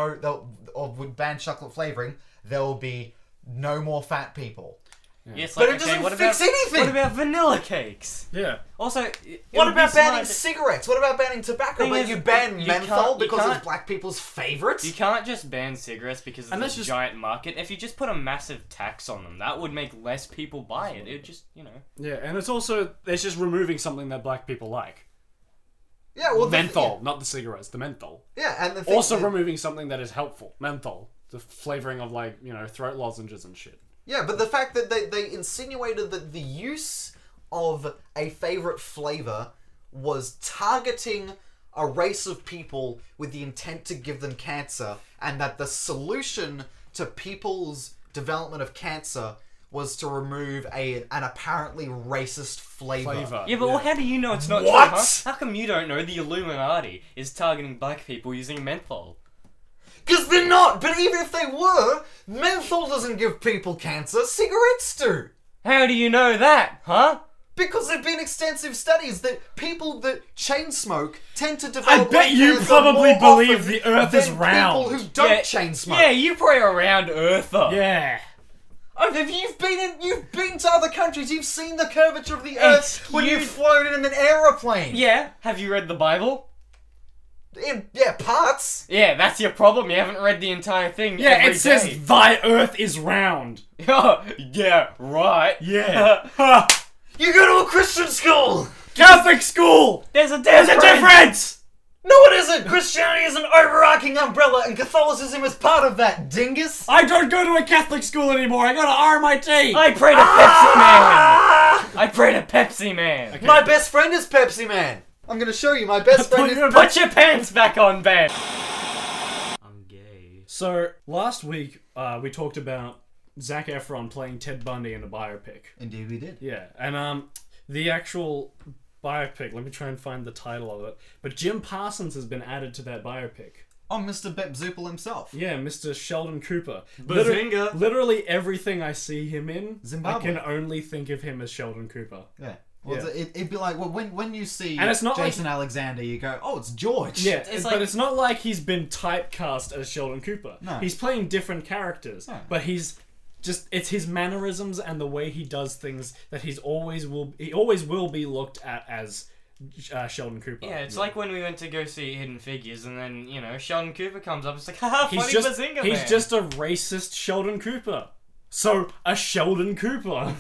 would ban chocolate flavoring, there will be no more fat people. Yes, But it doesn't fix anything! What about vanilla cakes? Yeah. Also, What about banning cigarettes? What about banning tobacco? Thing But is, you ban you menthol can't- you because it's can't- black people's favorites? You can't just ban cigarettes because And it's that's a just- giant market. If you just put a massive tax on them, that would make less people buy it. It would just, Yeah, and it's just removing something that black people like. Yeah, well, Menthol, not the cigarettes, the menthol. Yeah, and the thing Also that- removing something that is helpful. Menthol. The flavoring of, like, throat lozenges and shit. Yeah, but the fact that they insinuated that the use of a favorite flavor was targeting a race of people with the intent to give them cancer, and that the solution to people's development of cancer was to remove an apparently racist flavor. Yeah, but how do you know it's not What? true, huh? How come you don't know the Illuminati is targeting black people using menthol? Because they're not! But even if they were, menthol doesn't give people cancer, cigarettes do! How do you know that, huh? Because there have been extensive studies that people that chain smoke tend to I develop bet you cancer probably more believe often the Earth is than round. people who don't chain smoke. Yeah, you probably around Earther. Yeah. Oh, if you've been to other countries, you've seen the curvature of the Earth when you've flown in an aeroplane. Yeah, have you read the Bible? Yeah, parts. Yeah, that's your problem. You haven't read the entire thing. Yeah, every it says, day. thy Earth is round. Oh, yeah, right. Yeah. Ha! You go to a Christian school. Catholic school! There's a There's difference. a difference! No, it isn't. Christianity is an overarching umbrella, and Catholicism is part of that, dingus. I don't go to a Catholic school anymore. I go to RMIT. I pray to Pepsi Man. I pray to Pepsi Man. Okay. My best friend is Pepsi Man. I'm gonna show you. My best friend is. Put your pants back on, Ben. I'm gay. So, last week, we talked about Zac Efron playing Ted Bundy in a biopic. Indeed, we did. Yeah, and the actual biopic, let me try and find the title of it, but Jim Parsons has been added to that biopic. Oh, Mr. Bep Zoople himself. Yeah, Mr. Sheldon Cooper. Bazinga. Literally everything I see him in, Zimbabwe. I can only think of him as Sheldon Cooper. Yeah. Well, Yeah. it'd be like, well, when you see And it's not Jason Alexander, you go, oh, it's George. Yeah, It's but like- it's not like he's been typecast as Sheldon Cooper. No. He's playing different characters, No. but it's his mannerisms and the way he does things that he always will be looked at as Sheldon Cooper. Yeah, it's like when we went to go see Hidden Figures, and then Sheldon Cooper comes up. It's like, haha, funny Bazinga he's Man. just a racist Sheldon Cooper. So a Sheldon Cooper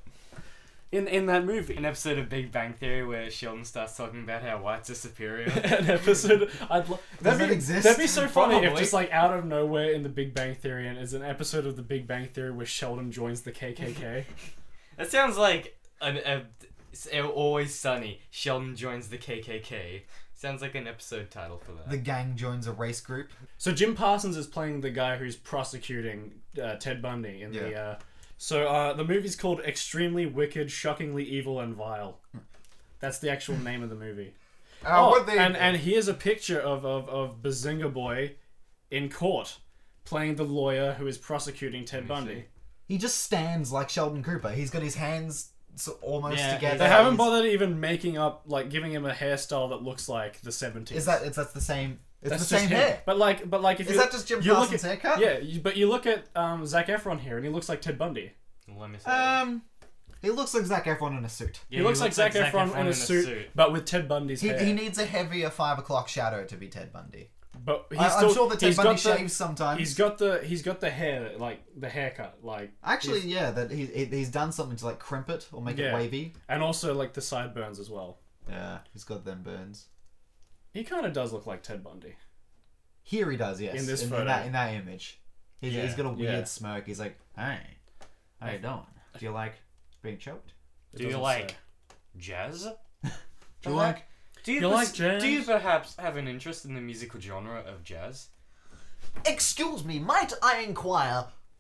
in that movie. An episode of Big Bang Theory where Sheldon starts talking about how whites are superior. An episode. Does it exist? That'd be so funny if Probably. just like out of nowhere in the Big Bang Theory, and it's an episode of the Big Bang Theory where Sheldon joins the KKK. That sounds like it's Always Sunny. Sheldon joins the KKK. Sounds like an episode title for that. The gang joins a race group. So Jim Parsons is playing the guy who's prosecuting Ted Bundy in the. So the movie's called Extremely Wicked, Shockingly Evil, and Vile. That's the actual name of the movie. And here's a picture of Bazinga Boy in court, playing the lawyer who is prosecuting Ted Bundy. He just stands like Sheldon Cooper. He's got his hands almost together. They haven't bothered even making up, like, giving him a hairstyle that looks like the 70s. That's the same. It's That's the same just him. hair. But like, if Is that just Jim Parsons' haircut? Yeah, but you look at Zac Efron here, and he looks like Ted Bundy. Let me say. He looks like Zac Efron in a suit. He looks like Zac Efron in a suit, but with Ted Bundy's hair. He needs a heavier 5 o'clock shadow to be Ted Bundy. But I'm sure that Ted Bundy shaves sometimes. He's got the hair, like the haircut, like Actually, yeah, that he's done something to like crimp it or make it wavy. and also like the sideburns as well. Yeah, he's got them burns. He kind of does look like Ted Bundy. Here he does, yes. In this photo. in that image, he's got a weird smirk. He's like, "Hey, how you doing? Do you like being choked? It Do you doesn't like say. jazz? Do you like?" Do you like jazz? Do you perhaps have an interest in the musical genre of jazz? Excuse me, might I inquire,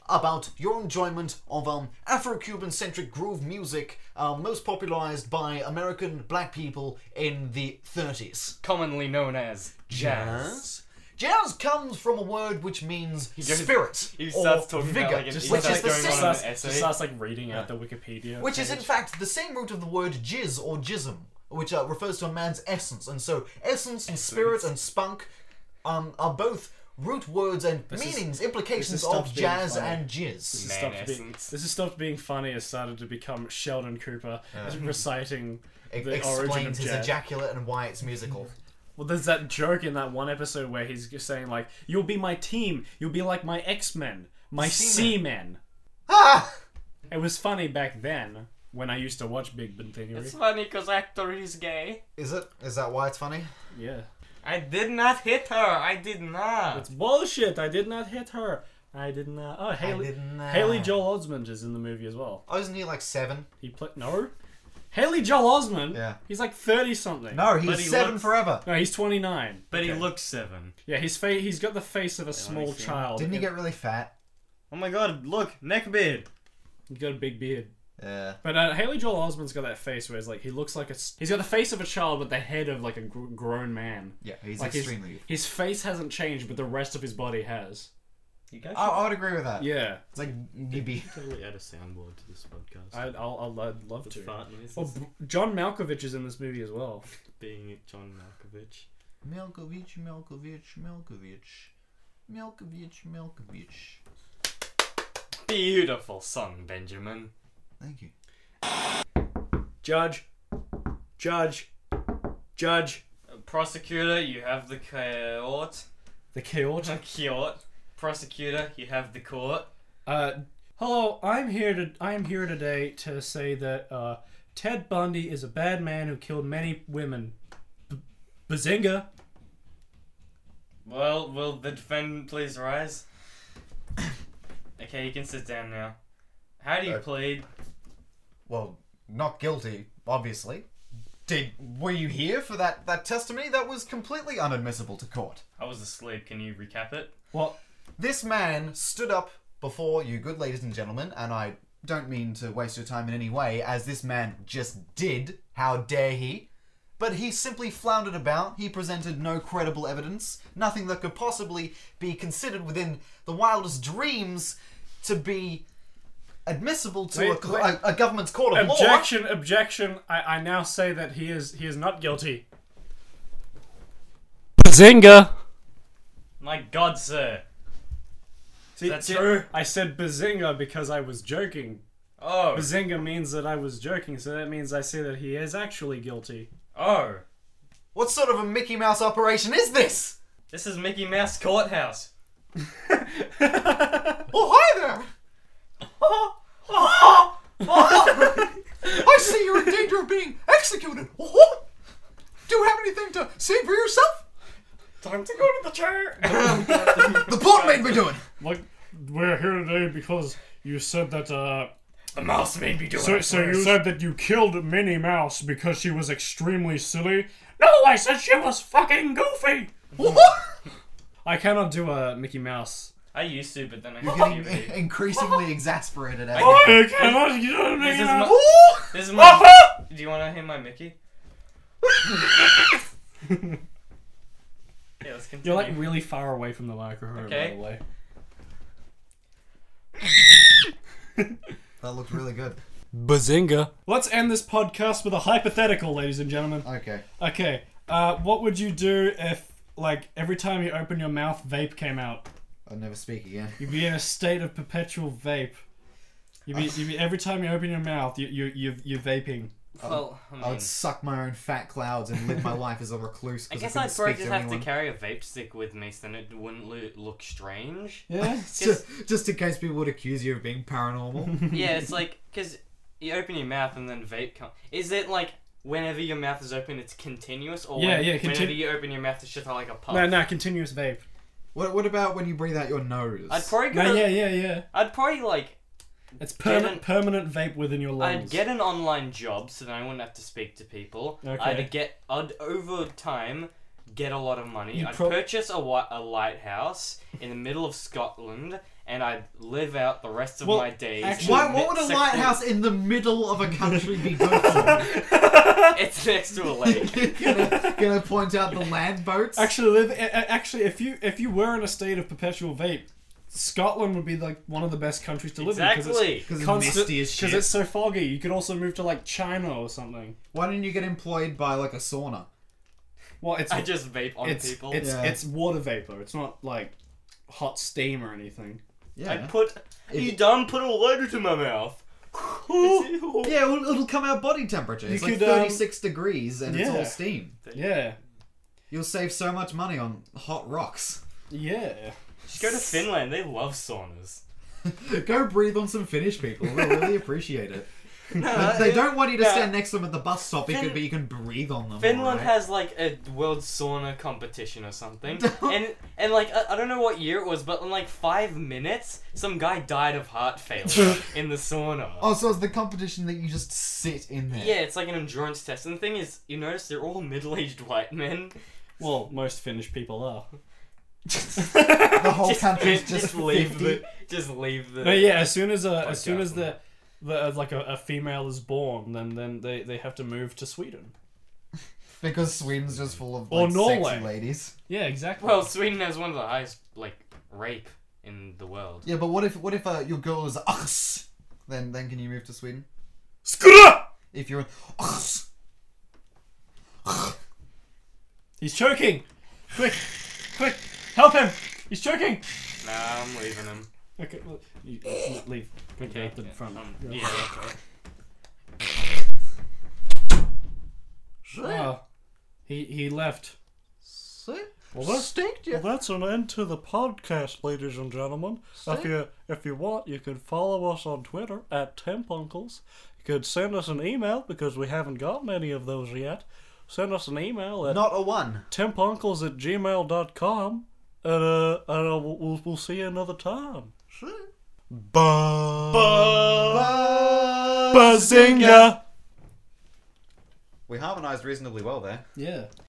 about your enjoyment of Afro-Cuban centric groove music, most popularized by American black people in the 30s. Commonly known as jazz. Jazz comes from a word which means spirit He or starts talking vigor, about like Just which like, is the going same, on starts, an just essay. starts like reading out the Wikipedia. which is in page. fact the same root of the word jizz or jism, which refers to a man's essence. And so essence and spirit and spunk are both root words and meanings, implications stopped of being jazz funny. and jizz. Man This has stopped being funny and started to become Sheldon Cooper reciting the origin of Explains his jazz. ejaculate and why it's musical. Well, there's that joke in that one episode where he's just saying like, "You'll be my team. You'll be like my X-Men, my C-Men." Ah! It was funny back then when I used to watch Big Bang Theory. It's funny because actor is gay. Is it? Is that why it's funny? Yeah, I did not hit her. I did not. it's bullshit. I did not hit her. I did not. Oh, Haley Joel Osment is in the movie as well. Oh, isn't he like 7? He played Haley Joel Osment. Yeah. He's like 30 something. No, But he's he 7 looks- forever. No, he's 29. But he looks 7. Yeah, he's got the face of a small see him. child. Didn't he get really fat? Oh my god, look, neckbeard. He's got a big beard. Yeah. But Haley Joel Osment's got that face where it's like he looks like he's got the face of a child but the head of like a grown man. Yeah, he's Like extremely. his face hasn't changed, but the rest of his body has. You guys I would agree with that. Yeah, It's like maybe. Totally add a soundboard to this podcast. I'd love to. Fart noises. Oh, John Malkovich is in this movie as well. Being John Malkovich. Malkovich. Beautiful song, Benjamin. Thank you. Judge. Prosecutor, you have the court. The court. Court. Prosecutor, you have the court. Hello, I'm here today to say that Ted Bundy is a bad man who killed many women. Bazinga. Well, will the defendant please rise? Okay, you can sit down now. How do you plead? Well, not guilty, obviously. Were you here for that testimony? That was completely unadmissible to court. I was asleep. Can you recap it? Well, This man stood up before you, good ladies and gentlemen, and I don't mean to waste your time in any way, as this man just did. How dare he? But he simply floundered about. He presented no credible evidence, nothing that could possibly be considered within the wildest dreams to be admissible to Wait. a government's court of law. objection. I now say that he is not guilty. Bazinga. My God, sir. See, That's true. I said bazinga because I was joking. Oh. Bazinga means that I was joking, so that means I say that he is actually guilty. Oh. What sort of a Mickey Mouse operation is this? This is Mickey Mouse Courthouse. Oh, hi there! I see you're in danger of being executed. Do you have anything to say for yourself? Time to go to the chair. The court made me do it. Like, we're here today because you said that, The mouse made me do it. So you said that you killed Minnie Mouse because she was extremely silly? No, I said she was fucking goofy! I cannot do a Mickey Mouse. I used to, but then I You're had getting puberty. increasingly exasperated as I cannot do a Mickey This is Mouse. my. This is my. Do you want to hear my Mickey? Yeah, let's continue. You're like really far away from the microphone, Okay. by the way. That looked really good. Bazinga. Let's end this podcast with a hypothetical, ladies and gentlemen. Okay. Okay, what would you do if, like, every time you open your mouth, vape came out? I'll never speak again. You'd be in a state of perpetual vape. You'd be every time you open your mouth, you're vaping. Well, I I mean, would suck my own fat clouds and live my life as a recluse. I 'Cause guess I I'd couldn't probably speak just to have to anyone. carry a vape stick with me, so then it wouldn't look strange. Yeah. just in case people would accuse you of being paranormal. Yeah, it's like, because you open your mouth and then vape comes. Is it like, whenever your mouth is open, it's continuous? Or Yeah, whenever you open your mouth, it's just like a puff? No, continuous vape. What about when you breathe out your nose? I'd probably No, go. yeah. I'd probably, like, It's Get permanent vape within your lungs. I'd get an online job so then I wouldn't have to speak to people. Okay. I'd over time get a lot of money. You'd I'd purchase a lighthouse in the middle of Scotland and I'd live out the rest of Well, my days. actually- Why? What would a lighthouse in the middle of a country be good for? It's next to a lake. Gonna point out the land boats. Actually, if you were in a state of perpetual vape, Scotland would be like one of the best countries to live in Exactly. Because it's misty as shit. because it's so foggy. You could also move to like China or something. Why didn't you get employed by like a sauna? Well, it's I just vape on it's people. it's Yeah. it's water vapor. It's not like hot steam or anything. Yeah. I put. You done put a lighter to my mouth. Yeah, it'll come out body temperature. It's You like could, 36 degrees and it's yeah. all steam. Yeah, You'll save so much money on hot rocks. yeah. Just go to Finland. They love saunas. Go breathe on some Finnish people. They'll really appreciate it. They don't want you to no. stand next to them at the bus stop, Fin- but you can breathe on them. Finland alright? has like a world sauna competition or something, and like I don't know what year it was, but in like 5 minutes, some guy died of heart failure in the sauna. Oh, so it's the competition that you just sit in there. Yeah, it's like an endurance test, and the thing is, you notice they're all middle-aged white men. Well, most Finnish people are. The whole country's just leave 50. just leave the. No, yeah. As soon as Podcast like a female is born, then they have to move to Sweden. Because Sweden's just full of Or like, Norway. sexy ladies. Yeah, exactly. Well, Sweden has one of the highest like rape in the world. Yeah, but what if your girl is us? Then can you move to Sweden? Screw! If you're us. He's choking. Quick, help him! He's choking. Nah, I'm leaving him. Okay, well, you leave. Go Okay, out the front. yeah, okay. Oh, he left. Well, that's an end to the podcast, ladies and gentlemen. If you want, you can follow us on Twitter at Tempuncles. You could send us an email because we haven't gotten any of those yet. Send us an email at Not a one. tempuncles@gmail.com, and we'll see you another time. Bazinga! We harmonized reasonably well there. Yeah.